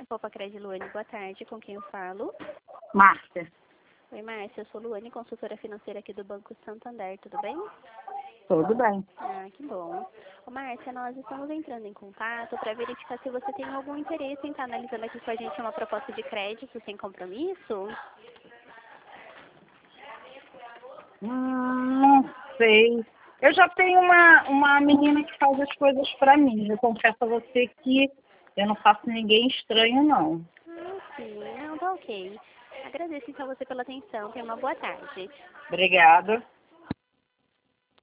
Copa Cred Luane, boa tarde. Com quem eu falo? Márcia. Oi, Márcia. Eu sou Luane, consultora financeira aqui do Banco Santander. Tudo bem? Tudo bem. Ah, que bom. Ô, Márcia, nós estamos entrando em contato para verificar se você tem algum interesse em estar analisando aqui com a gente uma proposta de crédito sem compromisso. Não sei. Eu já tenho uma menina que faz as coisas para mim. Eu confesso a você que eu não faço ninguém estranho, não. Ah, sim. Não, tá ok. Agradeço então você pela atenção. Tenha uma boa tarde. Obrigada.